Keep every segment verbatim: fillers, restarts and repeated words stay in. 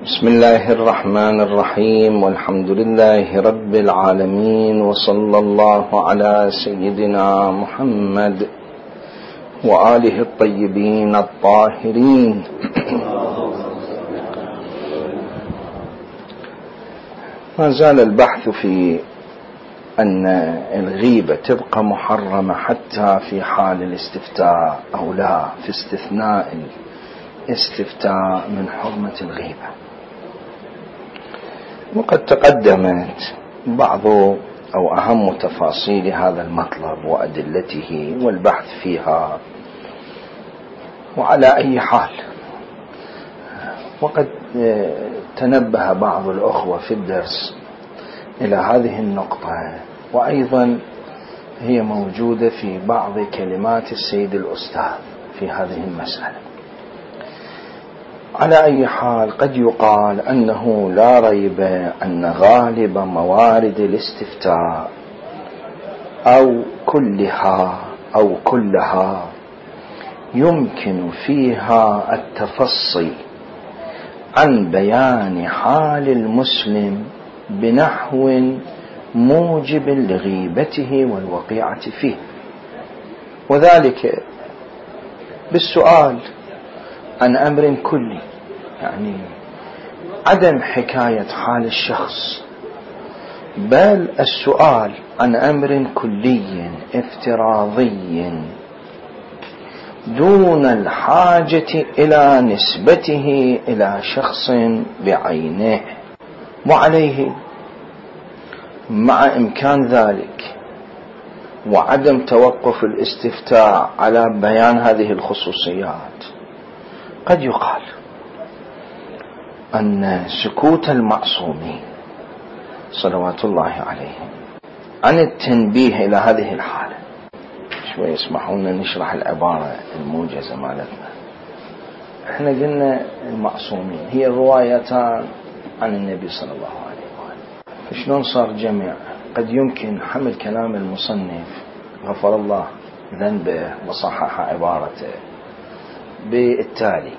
بسم الله الرحمن الرحيم، والحمد لله رب العالمين، وصلى الله على سيدنا محمد وآله الطيبين الطاهرين. ما زال البحث في أن الغيبة تبقى محرمة حتى في حال الاستفتاء أو لا، في استثناء الاستفتاء من حرمة الغيبة. وقد تقدمت بعض أو أهم تفاصيل هذا المطلب وأدلته والبحث فيها. وعلى أي حال، وقد تنبه بعض الأخوة في الدرس إلى هذه النقطة، وأيضا هي موجودة في بعض كلمات السيد الأستاذ في هذه المسألة. على أي حال، قد يقال أنه لا ريب أن غالب موارد الاستفتاء أو كلها أو كلها يمكن فيها التفصي عن بيان حال المسلم بنحو موجب لغيبته والوقيعة فيه، وذلك بالسؤال عن أمر كلي، يعني عدم حكاية حال الشخص، بل السؤال عن أمر كلي افتراضي دون الحاجة إلى نسبته إلى شخص بعينه. وعليه مع إمكان ذلك وعدم توقف الاستفتاء على بيان هذه الخصوصيات، قد يقال أن سكوت المعصومين صلوات الله عليهم عن التنبيه إلى هذه الحالة، شوي يسمحونا نشرح العبارة الموجزة مالتنا. احنا قلنا المعصومين هي الروايتان عن النبي صلى الله عليه وآله، فشلون صار جمع؟ قد يمكن حمل كلام المصنف غفر الله ذنبه وصحح عبارته بالتالي: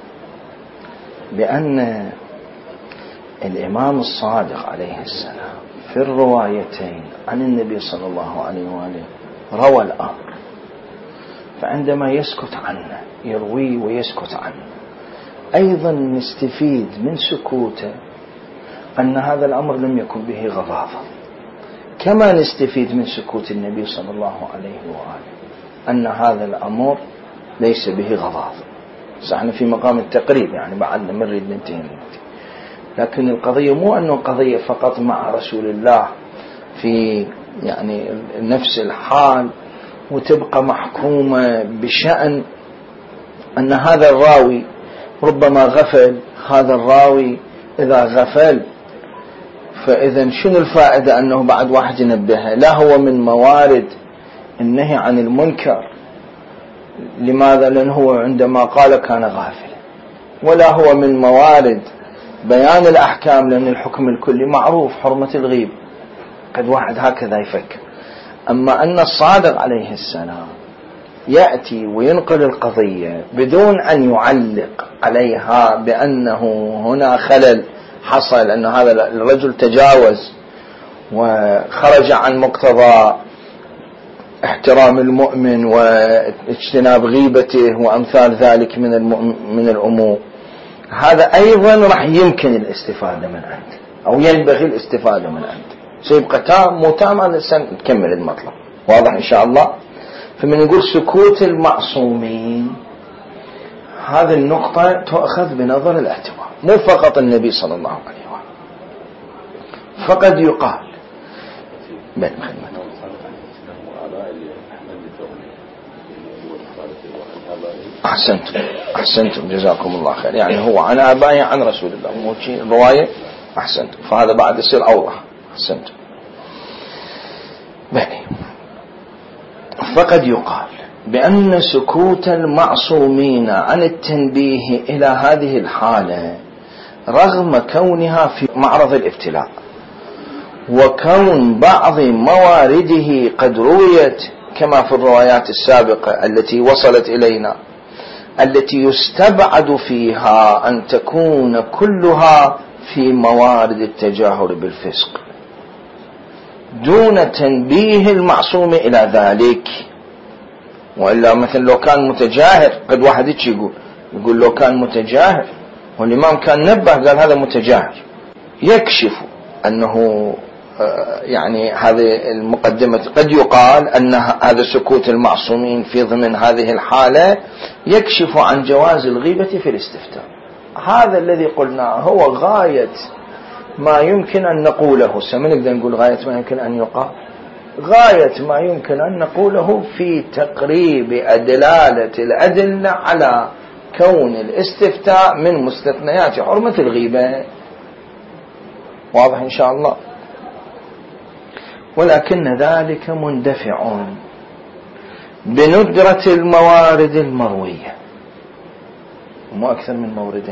بأن الإمام الصادق عليه السلام في الروايتين عن النبي صلى الله عليه وآله روى الأمر، فعندما يسكت عنه يرويه ويسكت عنه، أيضا نستفيد من سكوته أن هذا الأمر لم يكن به غضاضة، كما نستفيد من سكوت النبي صلى الله عليه وآله أن هذا الأمر ليس به غضاضة. صحنا في مقام التقريب، يعني بعدنا مريد ننتهي، لكن القضية مو أنه قضية فقط مع رسول الله في يعني نفس الحال وتبقى محكومة بشأن أن هذا الراوي ربما غفل. هذا الراوي إذا غفل فإذا شنو الفائدة أنه بعد واحد ينبهه؟ لا هو من موارد النهي عن المنكر. لماذا؟ لأنه هو عندما قال كان غافلا. ولا هو من موارد بيان الأحكام، لأن الحكم الكلي معروف حرمة الغيب، قد واحد هكذا يفكر. أما أن الصادق عليه السلام يأتي وينقل القضية بدون أن يعلق عليها بأنه هنا خلل حصل، أن هذا الرجل تجاوز وخرج عن مقتضى احترام المؤمن واجتناب غيبته وأمثال ذلك من من الأمور، هذا أيضا راح يمكن الاستفادة من عنده أو ينبغي الاستفادة من عنده. سيبقى تام مو تام، هذا نكمل المطلب واضح إن شاء الله. فمن يقول سكوت المعصومين، هذه النقطة تؤخذ بنظر الاعتبار، مو فقط النبي صلى الله عليه وسلم. فقد يقال بل خدمة أحسنتم أحسنتم جزاكم الله خير، يعني هو عن آبائه عن رسول الله، مو شيء رواية. أحسنتم، فهذا بعد يصير أوضح. أحسنتم. بني فقد يقال بأن سكوت المعصومين عن التنبيه إلى هذه الحالة رغم كونها في معرض الابتلاء، وكون بعض موارده قد رويت كما في الروايات السابقة التي وصلت إلينا، التي يستبعد فيها أن تكون كلها في موارد التجاهر بالفسق دون تنبيه المعصوم إلى ذلك. وإلا مثل لو كان متجاهر، قد واحد يقول يقول لو كان متجاهر والإمام كان نبه قال هذا متجاهر، يكشف أنه يعني هذه المقدمة قد يقال أن هذا سكوت المعصومين في ضمن هذه الحالة يكشف عن جواز الغيبة في الاستفتاء. هذا الذي قلناه هو غاية ما يمكن أن نقوله. سنقدر نقول غاية ما يمكن أن يقال، غاية ما يمكن أن نقوله في تقريب دلالة الأدلة على كون الاستفتاء من مستثنيات حرمة الغيبة. واضح إن شاء الله؟ ولكن ذلك مندفع بندرة الموارد المروية، وما أكثر من موردين،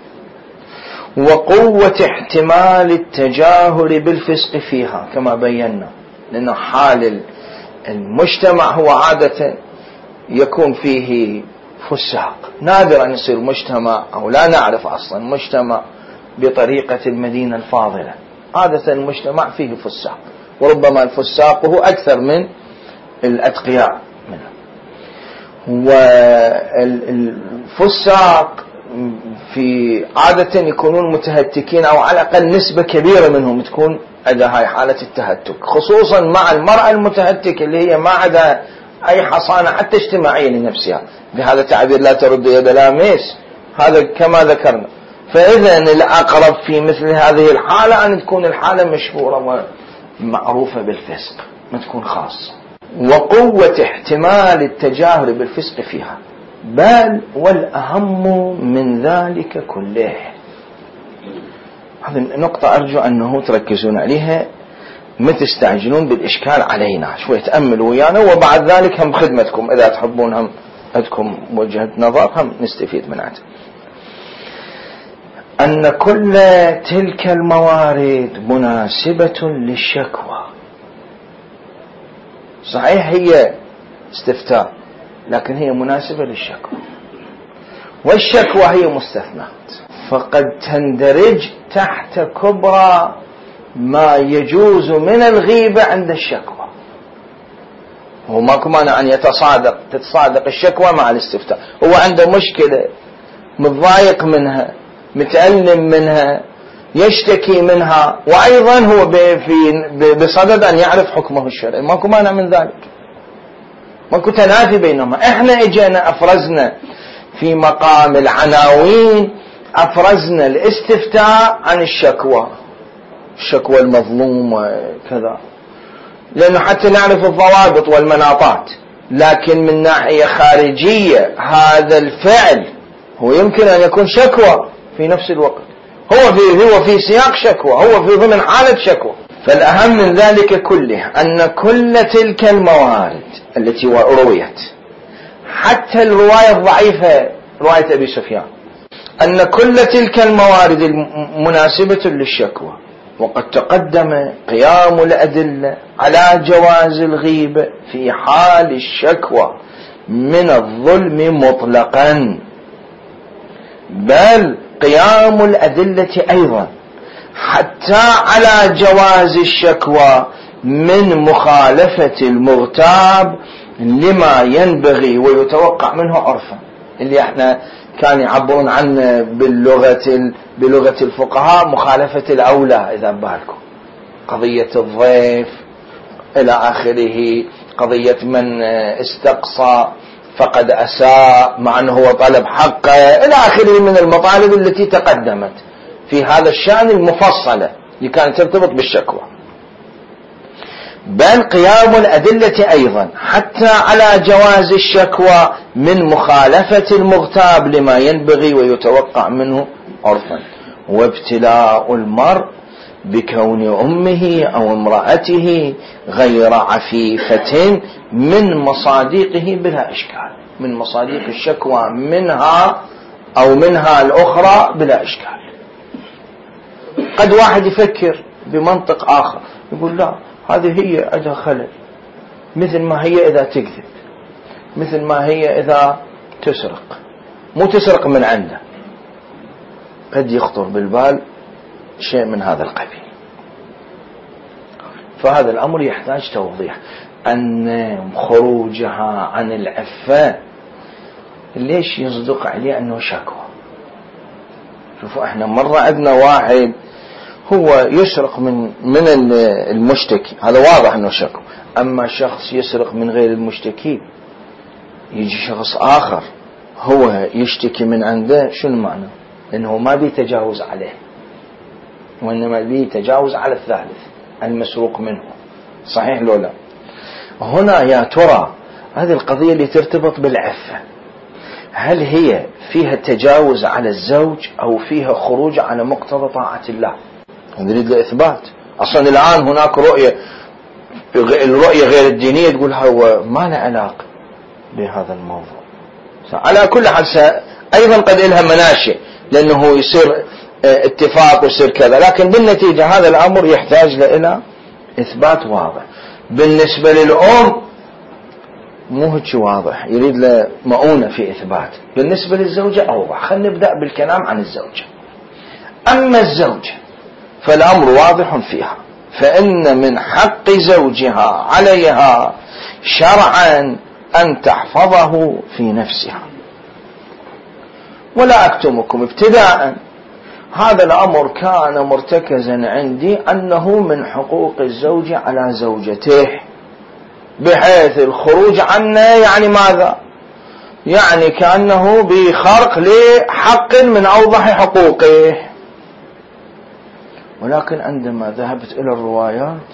وقوة احتمال التجاهر بالفسق فيها كما بينا. لأن حال المجتمع هو عادة يكون فيه فساق، نادر أن يصير مجتمع أو لا نعرف أصلا مجتمع بطريقة المدينة الفاضلة. عادة المجتمع فيه فساق، وربما الفساق هو أكثر من الأتقياء منه. والفساق في عادة يكونون متهتكين، أو على الأقل نسبة كبيرة منهم تكون عندها هاي حالة التهتك، خصوصا مع المرأة المتهتكة اللي هي ما عندها أي حصانة حتى اجتماعية لنفسها، بهذا التعبير لا ترد يد لامس، هذا كما ذكرنا. فإذا الأقرب في مثل هذه الحالة أن تكون الحالة مشهورة ومعروفة بالفسق، ما تكون خاصة. وقوة احتمال التجاهر بالفسق فيها، بل والأهم من ذلك كله. هذه النقطة أرجو أنه تركزون عليها، ما تستعجلون بالإشكال علينا، شوي تأملوا ويانا، وبعد ذلك هم خدمتكم إذا تحبون هم عندكم وجهة نظر هم نستفيد منها. أن كل تلك الموارد مناسبة للشكوى. صحيح هي استفتاء، لكن هي مناسبة للشكوى، والشكوى هي مستثنات، فقد تندرج تحت كبرى ما يجوز من الغيبة عند الشكوى. هو ماكو مانع أن يتصادق تتصادق الشكوى مع الاستفتاء. هو عنده مشكلة متضايق منها، متألم منها، يشتكي منها، وأيضا هو بصدد أن يعرف حكمه الشرعي، ماكو مانع من ذلك، ماكو تنافي بينهما. احنا اجينا افرزنا في مقام العناوين، افرزنا الاستفتاء عن الشكوى، الشكوى المظلومة كذا، لأنه حتى نعرف الضوابط والمناطات. لكن من ناحية خارجية هذا الفعل هو يمكن أن يكون شكوى في نفس الوقت، هو في هو في سياق شكوى، هو في ضمن حالة شكوى. فالأهم من ذلك كله أن كل تلك الموارد التي رويت، حتى الرواية الضعيفة رواية أبي سفيان، أن كل تلك الموارد مناسبة للشكوى. وقد تقدم قيام الأدلة على جواز الغيبة في حال الشكوى من الظلم مطلقا، بل قيام الأدلة أيضا حتى على جواز الشكوى من مخالفة المغتاب لما ينبغي ويتوقع منه عرفا، اللي احنا كان يعبرون عنه باللغة بلغة الفقهاء مخالفة الأولى. إذا بالكم قضية الضيف إلى آخره، قضية من استقصى فقد أساء مع أنه هو طلب حقه إلى آخره من المطالب التي تقدمت في هذا الشأن المفصلة اللي كانت ترتبط بالشكوى. بل قيام الأدلة أيضا حتى على جواز الشكوى من مخالفة المغتاب لما ينبغي ويتوقع منه عرفا، وابتلاء المرء بكون أمه أو امرأته غير عفيفة من مصادقه بلا إشكال، من مصادق الشكوى منها أو منها الأخرى بلا إشكال. قد واحد يفكر بمنطق آخر يقول لا، هذه هي عندها خلل، مثل ما هي إذا تكذب، مثل ما هي إذا تسرق، مو تسرق من عنده. قد يخطر بالبال شيء من هذا القبيل. فهذا الأمر يحتاج توضيح، أن خروجها عن العفة ليش يصدق عليه أنه شكوى. شوفوا احنا مرة عندنا واحد هو يسرق من من المشتكي، هذا واضح أنه شكوى. أما شخص يسرق من غير المشتكي، يجي شخص آخر هو يشتكي من عنده، شو المعنى؟ إنه ما بيتجاوز عليه، وإنما بيتجاوز على الثالث المسروق منه. صحيح لو لا؟ هنا يا ترى هذه القضية اللي ترتبط بالعفة، هل هي فيها تجاوز على الزوج أو فيها خروج على مقتضى طاعة الله؟ نريد الإثبات. أصلا الآن هناك رؤية، الرؤية غير الدينية تقول هو ما له علاقة بهذا الموضوع. على كل حال أيضا قد إلها مناشئ، لأنه يصير اتفاق ويصير كذا، لكن بالنتيجة هذا الأمر يحتاج إلى إثبات واضح. بالنسبة للأم مو هيك واضح، يريد له مؤونة في إثبات. بالنسبة للزوجة أوضح. خلينا نبدأ بالكلام عن الزوجة. أما الزوجة فالأمر واضح فيها، فإن من حق زوجها عليها شرعا أن تحفظه في نفسها. ولا أكتمكم ابتداء، هذا الأمر كان مرتكزا عندي أنه من حقوق الزوج على زوجته، بحيث الخروج عنه يعني ماذا؟ يعني كأنه بخرق لحق من أوضح حقوقه. ولكن عندما ذهبت إلى الروايات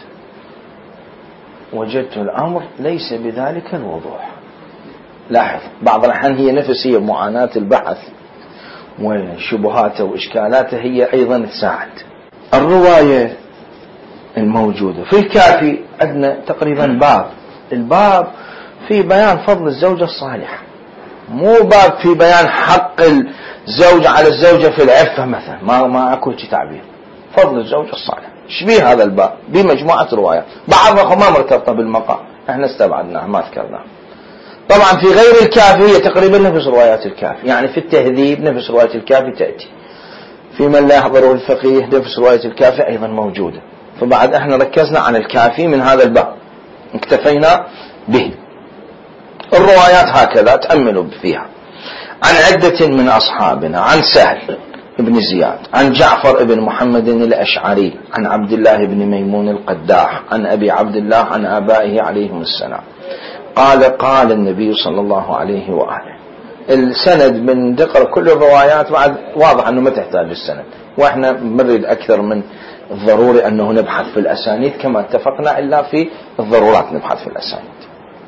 وجدت الأمر ليس بذلك الوضوح. لاحظ، بعض الأحيان هي نفسية معاناة البحث وشبهاته وإشكالاته هي أيضا تساعد. الرواية الموجودة في الكافي عندنا تقريبا باب، الباب في بيان فضل الزوجة الصالحة، مو باب في بيان حق الزوج على الزوجة في العفة مثلا، ما ما أكو تعبير. فضل الزوجة الصالحة، شبيه هذا الباب بمجموعة روايات، بعضها ما مرتبطة بالمقام، احنا استبعدناها ما ذكرناها. طبعا في غير الكافي هي تقريبا نفس روايات الكافي، يعني في التهذيب نفس رواية الكافي تأتي، في من لا يحضره الفقيه نفس رواية الكافي أيضا موجودة. فبعد احنا ركزنا على الكافي من هذا الباب، اكتفينا به. الروايات هكذا تأملوا فيها. عن عدة من أصحابنا، عن سهل ابن زياد، عن جعفر ابن محمد الأشعري، عن عبد الله بن ميمون القداح، عن أبي عبد الله عن آبائه عليهم السلام، قال قال النبي صلى الله عليه وآله. السند من ذكر كل الروايات بعد واضح أنه ما تحتاج السند، وإحنا نريد أكثر من الضروري أنه نبحث في الأسانيد كما اتفقنا، إلا في الضرورات نبحث في الأسانيد.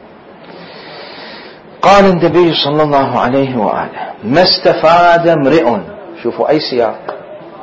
قال النبي صلى الله عليه وآله: ما استفاد امرئ، شوفوا أي سياق،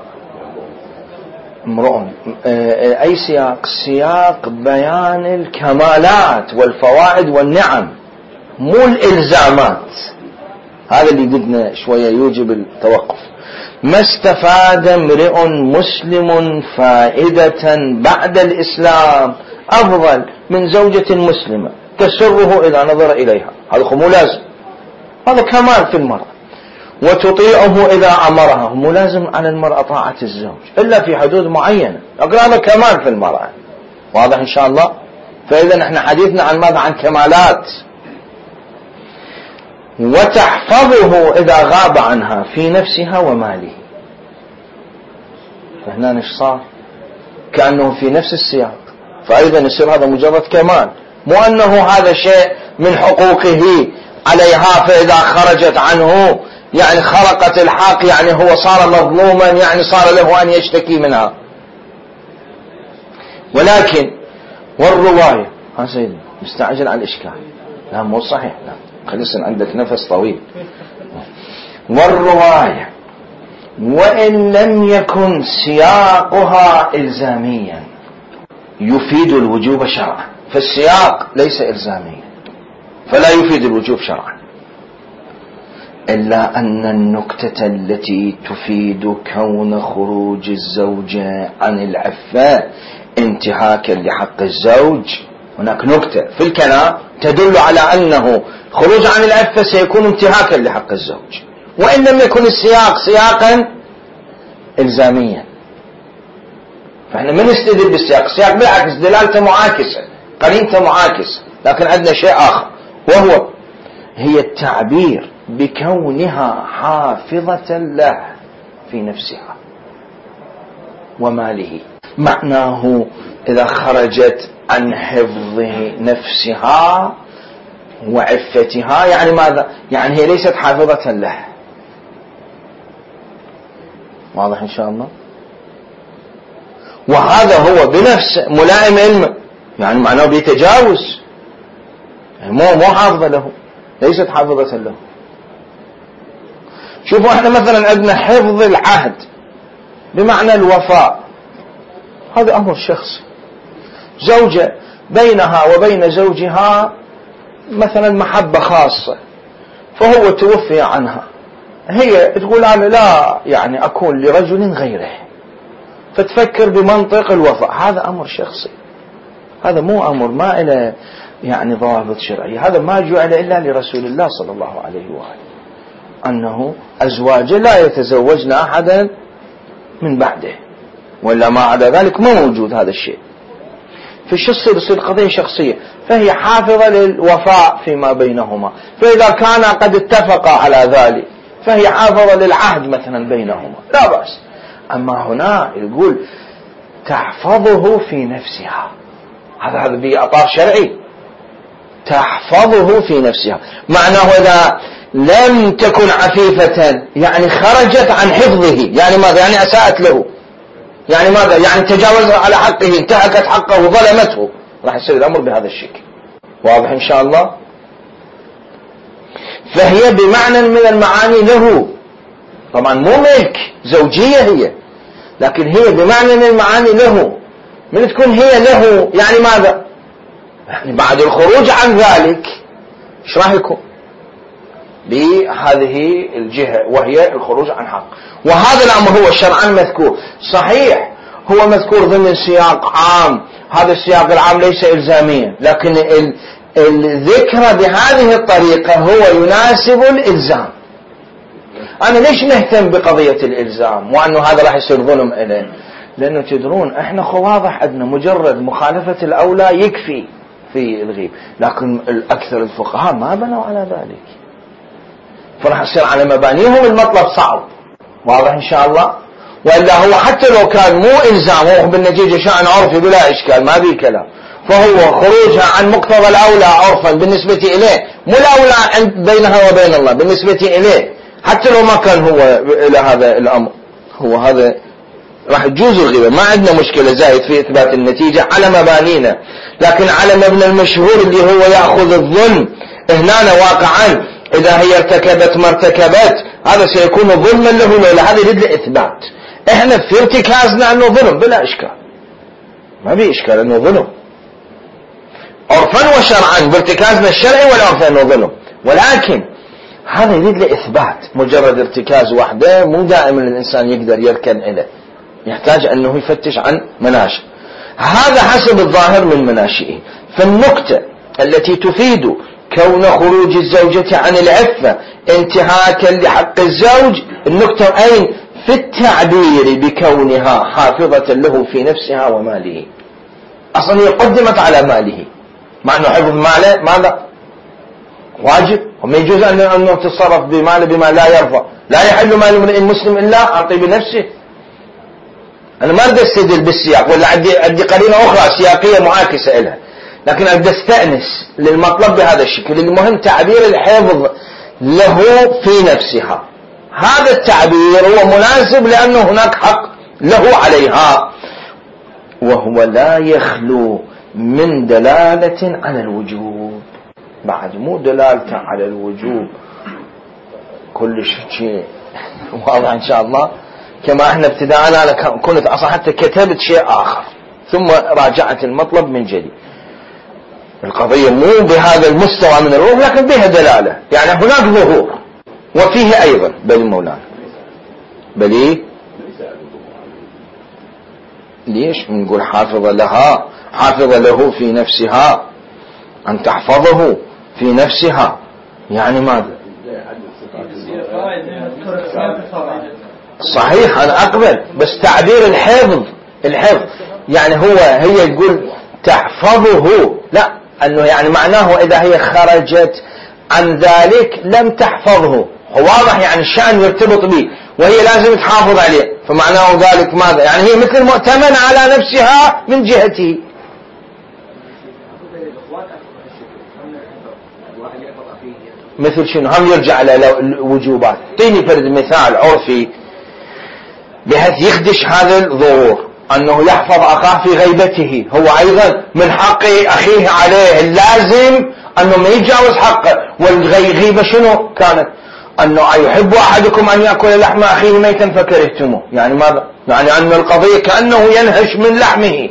امرؤ أي سياق، سياق بيان الكمالات والفوائد والنعم، مو الإلزامات. هذا اللي قدنا شوية يوجب التوقف. ما استفاد امرئ مسلم فائدة بعد الإسلام أفضل من زوجة مسلمة تسره إذا نظر إليها، هذا مو لازم، هذا كمال في المرأة. وتطيعه إذا أمرها، مو لازم على المرأة طاعة الزوج إلا في حدود معينة، لكن هذا كمال في المرأة. واضح إن شاء الله؟ فإذا نحن حديثنا عن ماذا؟ عن كمالات. وتحفظه إذا غاب عنها في نفسها وماله. فهنا نش صار كأنه في نفس السياق، فأيضا يصير هذا مجرد كمال، مو أنه هذا شيء من حقوقه عليها فإذا خرجت عنه يعني خرقت الحق، يعني هو صار مظلوما، يعني صار له أن يشتكي منها. ولكن والرواية، ها سيدي مستعجل على الإشكال، لا مو صحيح، لا خلص عندك نفس طويل. والرواية وإن لم يكن سياقها إلزاميا يفيد الوجوب شرعا، فالسياق ليس إلزاميا فلا يفيد الوجوب شرعا، إلا أن النكتة التي تفيد كون خروج الزوجة عن العفة انتهاكا لحق الزوج، هناك نكتة في الكلام تدل على أنه خروج عن العفة سيكون انتهاكا لحق الزوج، وإن لم يكن السياق سياقا إلزاميا. فإحنا ما نستدل بالسياق، السياق بالعكس دلالته معاكسة، قرينته معاكسة، لكن عندنا شيء آخر وهو هي التعبير بكونها حافظة له في نفسها وماله. معناه إذا خرجت عن حفظه نفسها وعفتها، يعني ماذا؟ يعني هي ليست حافظة له. واضح إن شاء الله؟ وهذا هو بنفسه ملائم علمه، يعني معناه بيتجاوز، مو مو حافظة له، ليست حافظة له. شوفوا احنا مثلا عندنا حفظ العهد بمعنى الوفاء، هذا أمر شخصي. زوجة بينها وبين زوجها مثلا محبة خاصة، فهو توفي عنها، هي تقول أنا لا يعني أكون لرجل غيره، فتفكر بمنطق الوفاء. هذا أمر شخصي، هذا مو أمر ما إلى يعني ضوابط شرعية، هذا ما جعل إلا لرسول الله صلى الله عليه وآله، أنه أزواجه لا يتزوجن أحدا من بعده، ولا ما عدا ذلك ما موجود هذا الشيء. فشو تصير؟ تصير قضية شخصية، فهي حافظة للوفاء فيما بينهما، فإذا كان قد اتفقا على ذلك فهي حافظة للعهد مثلا بينهما، لا بأس. أما هنا يقول تحفظه في نفسها، هذا هذا بإطار شرعي، تحفظه في نفسها، معناه إذا لم تكن عفيفة يعني خرجت عن حفظه، يعني ماذا؟ يعني أساءت له، يعني ماذا؟ يعني تجاوز على حقه، انتهكت حقه وظلمته، راح يصير الأمر بهذا الشكل. واضح إن شاء الله؟ فهي بمعنى من المعاني له، طبعا مو ملك زوجية هي، لكن هي بمعنى من المعاني له. من تكون هي له يعني ماذا؟ يعني بعد الخروج عن ذلك ايش راح يكون بهذه الجهة، وهي الخروج عن حق. وهذا الأمر هو شرعا مذكور، صحيح هو مذكور ضمن سياق عام، هذا السياق العام ليس إلزاميا، لكن الذكر بهذه الطريقة هو يناسب الإلزام. أنا ليش نهتم بقضية الإلزام وأنه هذا راح يصير ظلم إليه؟ لأنه تدرون إحنا خواضح عندنا مجرد مخالفة الأولى يكفي في الغيب، لكن الأكثر الفقهاء ما بنوا على ذلك، فراح يصير على مبانيهم المطلب صعب. واضح إن شاء الله؟ وإلا هو حتى لو كان مو إلزام، هو بالنتيجة شأن عرفي بلا إشكال ما بيه كلام، فهو خروجها عن مقتضى الأولى عرفا بالنسبة إليه، مو الأولى بينها وبين الله بالنسبة إليه، حتى لو ما كان هو إلى هذا الأمر، هو هذا راح يجوز الغيبة، ما عندنا مشكلة زايد في إثبات النتيجة على مبانينا. لكن على مبنى المشهور اللي هو يأخذ الظلم هنا واقعا، إذا هي ارتكبت ما ارتكبت هذا سيكون ظلما له، لولا هذا يريد إثبات. إحنا في ارتكازنا أنه ظلم بلا إشكال، ما بي إشكال أنه ظلم عرفا وشرعا، بارتكازنا الشرعي والعرف أنه ظلم، ولكن هذا يريد لإثبات. مجرد ارتكاز وحده مو دائما الإنسان يقدر يركن إليه، يحتاج أنه يفتش عن مناشئ، هذا حسب الظاهر من مناشئه. فالنقطة التي تفيد كون خروج الزوجة عن العفة انتهاكا لحق الزوج، النقطة أين؟ في التعبير بكونها حافظة له في نفسها وماله. أصلا هي قدمت على ماله، مع أنه حفظ ماله ماذا؟ واجب، وما يجوز أنه تتصرف بماله بما لا يرضى. لا يحل مال امرئ مسلم إلا عن طيب نفسه. أنا ما أريد أستدل بالسياق، ولا عندي عندي قرينة أخرى سياقية معاكسة لها، لكن أريد أستأنس للمطلب بهذا الشكل. المهم تعبير الحفظ له في نفسها، هذا التعبير هو مناسب لأنه هناك حق له عليها، وهو لا يخلو من دلالة على الوجوب. بعد مو دلالة على الوجوب كل شيء واضح إن شاء الله. كما احنا ابتداء أنا كنت أصلا حتى كتبت شيء آخر ثم راجعت المطلب من جديد. القضية مو بهذا المستوى من الروح، لكن بها دلالة، يعني هناك ظهور وفيه أيضا بل مولانا بل إيه؟ ليش نقول حافظة لها، حافظة له في نفسها، أن تحفظه في نفسها يعني ماذا؟ صحيح أنا أقبل، بس تعبير الحفظ الحفظ يعني هو هي تقول تحفظه، لا، أنه يعني معناه إذا هي خرجت عن ذلك لم تحفظه، هو واضح يعني الشأن يرتبط به وهي لازم تحافظ عليه، فمعناه ذلك ماذا؟ يعني هي مثل مؤتمن على نفسها من جهته. مثل شنو؟ هم يرجع على الوجوبات. اعطيني فرد مثال عرفي بحيث يخدش هذا الظهور، أنه يحفظ أخاه في غيبته، هو أيضا من حق أخيه عليه اللازم أنه ما يتجاوز حقه. والغيبة شنو كانت؟ أنه يحب أحدكم أن يأكل لحم أخيه ميتا فكرهتموه، يعني ماذا؟ يعني أن القضية كأنه ينهش من لحمه،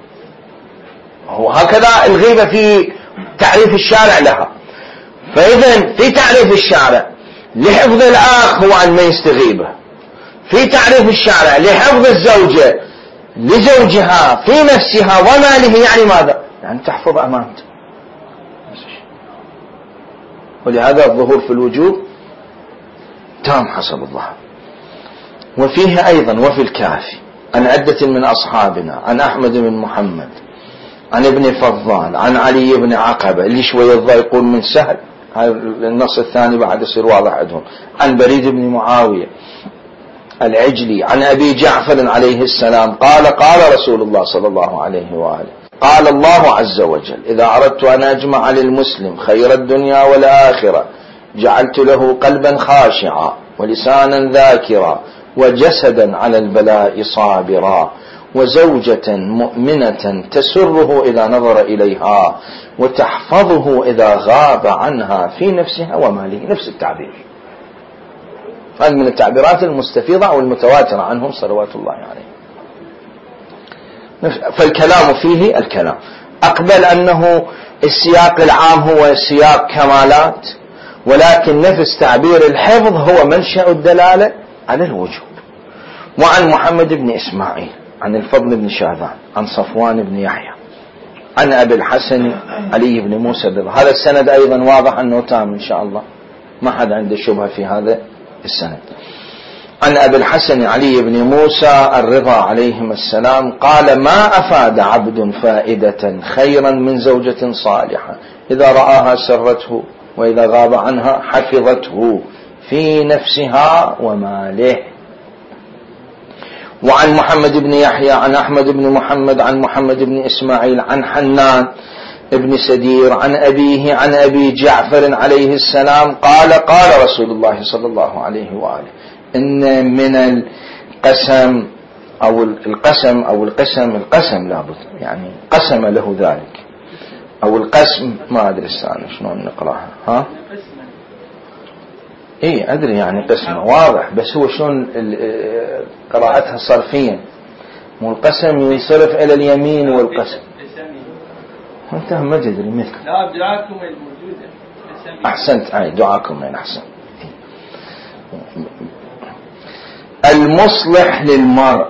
وهكذا الغيبة في تعريف الشارع لها. فإذا في تعريف الشارع لحفظ الأخ هو أن ما يستغيبه، في تعريف الشارع لحفظ الزوجة لزوجها في نفسها وماله، يعني ماذا؟ يعني تحفظ أمانته. ولهذا الظهور في الوجوب تام حسب الله. وفيه أيضا وفي الكافي عن عدة من أصحابنا عن أحمد بن محمد عن ابن فضال عن علي بن عقبة، اللي شوية يقول من سهل، النص الثاني بعد يصير واضح عندهم، عن بريد بن معاوية العجلي عن أبي جعفر عليه السلام قال قال رسول الله صلى الله عليه وآله قال الله عز وجل إذا أردت أن أجمع للمسلم خير الدنيا والآخرة جعلت له قلبا خاشعا ولسانا ذاكرا وجسدا على البلاء صابرا وزوجة مؤمنة تسره إذا نظر إليها وتحفظه إذا غاب عنها في نفسها وماله. نفس التعبير، هذا من التعبيرات المستفيضة والمتواترة عنهم صلوات الله عليه. فالكلام فيه الكلام أقبل أنه السياق العام هو سياق كمالات، ولكن نفس تعبير الحفظ هو منشأ الدلالة على الوجوب. وعن محمد بن إسماعيل عن الفضل بن شاذان عن صفوان بن يحيى عن أبي الحسن علي بن موسى الرضا. هذا السند أيضا واضح أنه تام إن شاء الله، ما حد عنده شبهة في هذا السند. عن أبي الحسن علي بن موسى الرضا عليهم السلام قال ما أفاد عبد فائدة خيرا من زوجة صالحة إذا رآها سرته وإذا غاب عنها حفظته في نفسها وماله. وعن محمد بن يحيى عن أحمد بن محمد عن محمد بن إسماعيل عن حنان ابن سدير عن أبيه عن أبي جعفر عليه السلام قال قال رسول الله صلى الله عليه وآله إن من القسم أو القسم أو القسم القسم لابد يعني قسم له ذلك أو القسم، ما أدري السنة شلون نقراها، ها إيه أدري يعني قسمة واضح، بس هو شلون قراءتها صرفيا، مو القسم يصرف إلى اليمين والقسم. أنت ما تدري مثل لا دعاكم الموجودة. أحسنت، أي دعاكم من أحسن. المصلح للمرء،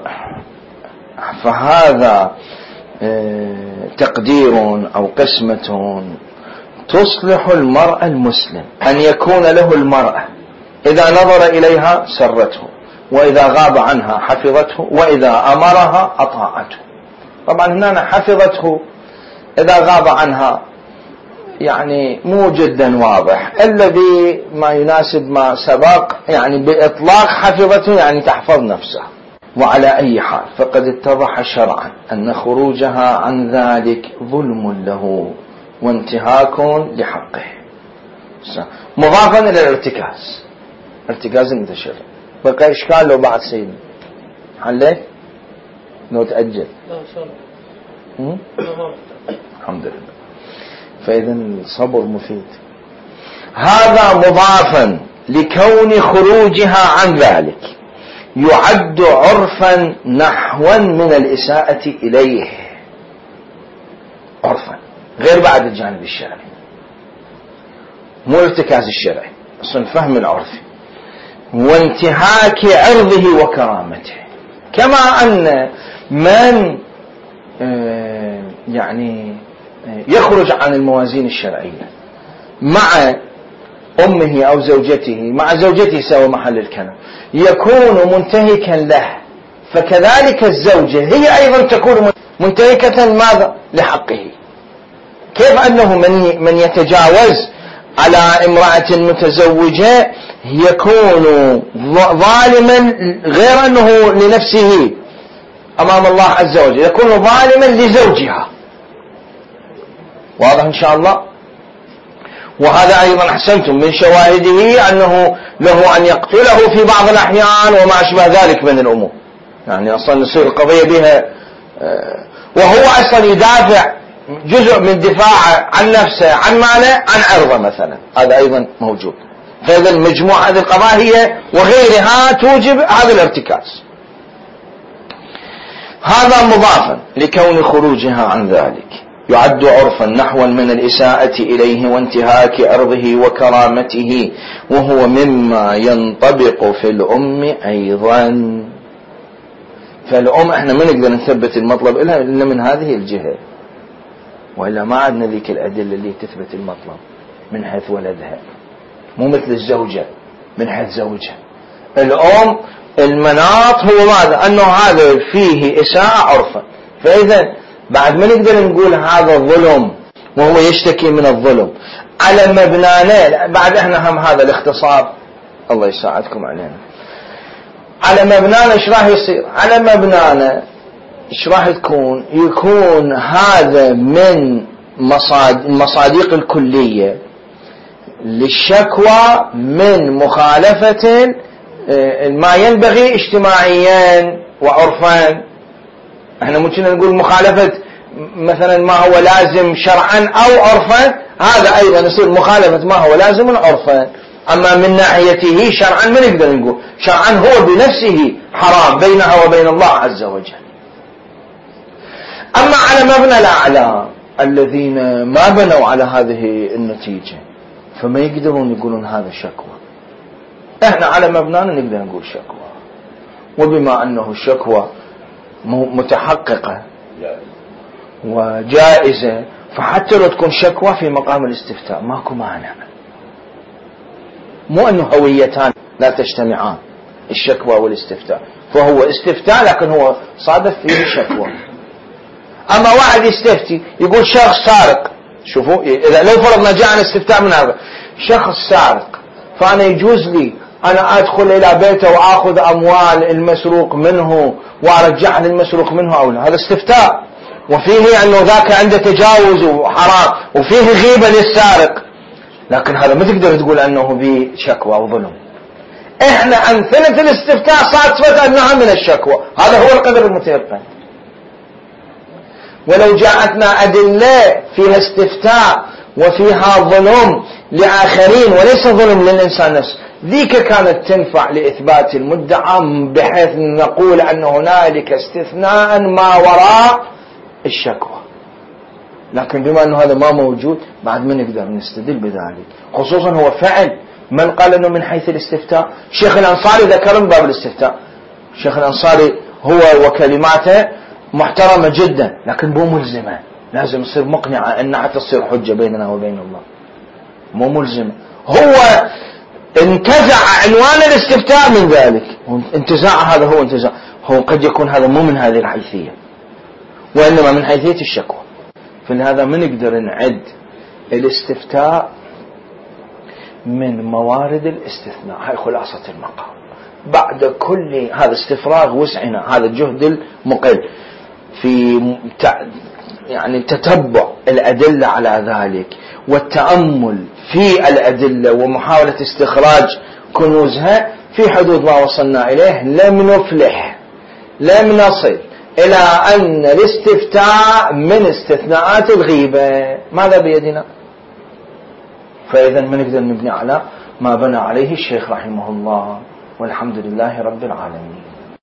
فهذا تقدير أو قسمة تصلح المرء المسلم أن يكون له المرأة إذا نظر إليها سرته وإذا غاب عنها حفظته وإذا أمرها أطاعته. طبعا هنا حفظته إذا غاب عنها يعني مو جدا واضح، الذي ما يناسب ما سبق يعني بإطلاق حفظته يعني تحفظ نفسها. وعلى أي حال فقد اتضح شرعا أن خروجها عن ذلك ظلم له وانتهاك لحقه، مضافا إلى الارتكاز، ارتكاز المتشرع. بقى إشكال لو بعد سيدنا حليت لو تأجل الحمد لله. فإذا الصبر مفيد. هذا مضافا لكون خروجها عن ذلك يعد عرفا نحوا من الإساءة إليه، عرفا غير بعد الجانب الشرعي، مو ارتكاز الشرعي أصلا فهم العرفي، وانتهاك عرضه وكرامته. كما أن من يعني يخرج عن الموازين الشرعية مع أمه أو زوجته، مع زوجته سوى محل الكلام، يكون منتهكا له فكذلك الزوجة هي أيضا تكون منتهكة ماذا؟ لحقه. كيف أنه من من يتجاوز على امرأة متزوجة يكون ظالما غير أنه لنفسه أمام الله عز وجل، يكون ظالما لزوجها. واضح إن شاء الله؟ وهذا أيضا أحسنتم من شواهده أنه له أن يقتله في بعض الأحيان وما أشبه ذلك من الأمور. يعني أصلا يصير القضية بها وهو أصلا يدافع جزء من دفاعه عن نفسه عن ماله عن عرضه مثلا، هذا أيضا موجود. فإذا المجموعة هذه القضايا وغيرها توجب هذا الارتكاز. هذا مضافا لكون خروجها عن ذلك يعد عرفا نحوا من الإساءة إليه وانتهاك عرضه وكرامته، وهو مما ينطبق في الأم أيضا. فالأم احنا ما نقدر نثبت المطلب إلا من هذه الجهة، وإلا ما عندنا ذيك الأدلة اللي تثبت المطلب من حيث ولدها، مو مثل الزوجة من حيث زوجها. الأم المناط هو ماذا؟ أنه هذا فيه إساءة عرفا، فإذا بعد ما نقدر نقول هذا الظلم وهو يشتكي من الظلم على مبنانا. بعد احنا هم هذا الاختصار الله يساعدكم علينا. على مبنانا ايش راح يصير؟ على مبنانا ايش راح تكون؟ يكون هذا من مصادق الكلية للشكوى من مخالفة ما ينبغي اجتماعيا وعرفا. احنا ممكن نقول مخالفة مثلا ما هو لازم شرعا او عرفا، هذا ايضا يصير مخالفة ما هو لازم عرفا. اما من ناحيته شرعا ما نقدر نقول، شرعا هو بنفسه حرام بينها وبين الله عز وجل. اما على مبنى الاعلام الذين ما بنوا على هذه النتيجة فما يقدرون يقولون هذا شكوى. احنا على مبنانا نقدر نقول شكوى، وبما انه الشكوى متحققة وجائزة فحتى لو تكون شكوى في مقام الاستفتاء ماكو مانع. مو انه هويتان لا تجتمعان الشكوى والاستفتاء، فهو استفتاء لكن هو صادف فيه شكوى. اما واحد يستفتي يقول شخص سارق، شوفوا اذا لو فرضنا جاءنا استفتاء من هذا شخص سارق، فانا يجوز لي أنا أدخل إلى بيته وأخذ أموال المسروق منه وأرجع للمسروق منه أو لا؟ هذا استفتاء، وفيه أنه ذاك عنده تجاوز وحرام وفيه غيبة للسارق، لكن هذا ما تقدر تقول أنه بشكوى وظلم. إحنا أمثلة الاستفتاء صادفة أنها من الشكوى، هذا هو القدر المتيقن. ولو جاءتنا أدلة فيها استفتاء وفيها ظلم لآخرين وليس ظلم للإنسان نفسه، ذيك كانت تنفع لإثبات المدعى بحيث نقول أن هنالك استثناء ما وراء الشكوى. لكن بما أنه هذا ما موجود بعد ما نقدر نستدل بذلك، خصوصا هو فعل من قال أنه من حيث الاستفتاء. الشيخ الأنصاري ذكر من باب الاستفتاء، الشيخ الأنصاري هو وكلماته محترمة جدا لكن مو ملزمة، لازم تصير مقنعة أن حتى تصير حجة بيننا وبين الله، مو ملزمة. هو انتزع عنوان الاستفتاء من ذلك، انتزاع هذا هو انتزاع، هو قد يكون هذا مو من هذه الحيثية وإنما من حيثية الشكوى. فلهذا ما نقدر نعد الاستفتاء من موارد الاستثناء. هاي خلاصة المقام. بعد كل هذا استفراغ وسعنا، هذا الجهد المقل في يعني تتبع الأدلة على ذلك والتأمل في الأدلة ومحاولة استخراج كنوزها في حدود ما وصلنا إليه، لم نفلح، لم نصل إلى أن الاستفتاء من استثناءات الغيبة. ماذا بيدنا؟ فإذا ما نقدر نبني على ما بنى عليه الشيخ رحمه الله، والحمد لله رب العالمين.